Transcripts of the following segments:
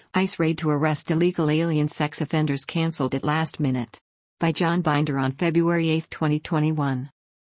ICE raid to arrest illegal alien sex offenders cancelled at last minute. By John Binder on February 8, 2021.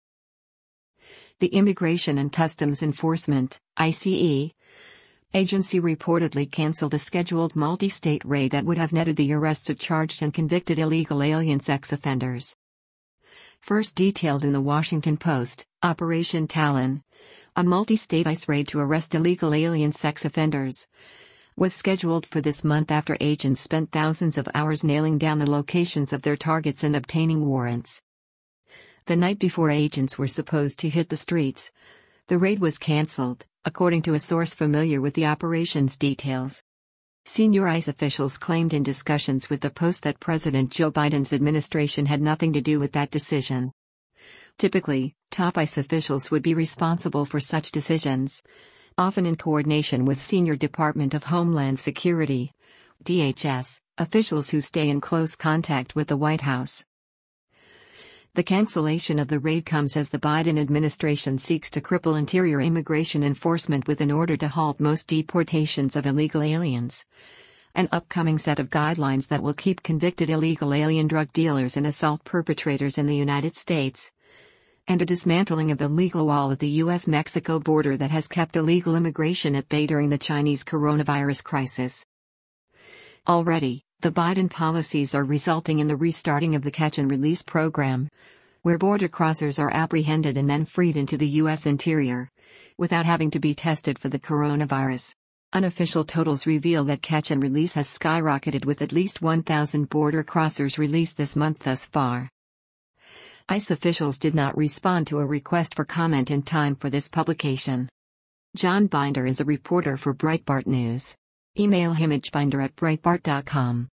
The Immigration and Customs Enforcement (ICE) agency reportedly cancelled a scheduled multi-state raid that would have netted the arrests of charged and convicted illegal alien sex offenders. First detailed in the Washington Post, Operation Talon, a multi-state ICE raid to arrest illegal alien sex offenders, was scheduled for this month after agents spent thousands of hours nailing down the locations of their targets and obtaining warrants. The night before agents were supposed to hit the streets, the raid was cancelled, according to a source familiar with the operation's details. Senior ICE officials claimed in discussions with the Post that President Joe Biden's administration had nothing to do with that decision. Typically, top ICE officials would be responsible for such decisions, often in coordination with senior Department of Homeland Security (DHS) officials who stay in close contact with the White House. The cancellation of the raid comes as the Biden administration seeks to cripple interior immigration enforcement with an order to halt most deportations of illegal aliens, an upcoming set of guidelines that will keep convicted illegal alien drug dealers and assault perpetrators in the United States, and a dismantling of the legal wall at the U.S.-Mexico border that has kept illegal immigration at bay during the Chinese coronavirus crisis. Already, the Biden policies are resulting in the restarting of the catch and release program, where border crossers are apprehended and then freed into the U.S. interior, without having to be tested for the coronavirus. Unofficial totals reveal that catch and release has skyrocketed with at least 1,000 border crossers released this month thus far. ICE officials did not respond to a request for comment in time for this publication. John Binder is a reporter for Breitbart News. Email him at binder@breitbart.com.